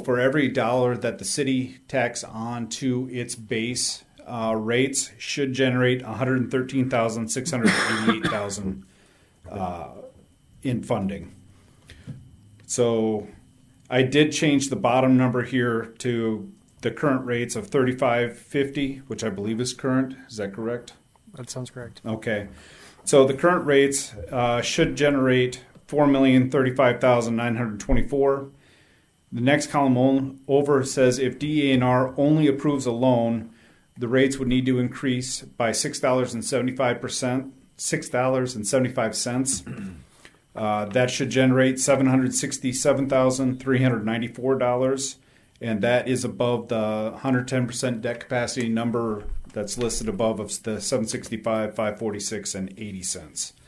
for every dollar that the city tax on to its base rates should generate $113,688 in funding. So I did change the bottom number here to the current rates of $35.50, which I believe is current. Is that correct? That sounds correct. Okay. So the current rates should generate $4,035,924. The next column over says if DENR only approves a loan, the rates would need to increase by $6.75. That should generate $767,394, and that is above the 110% debt capacity number that's listed above of the $765,546 and 80 cents.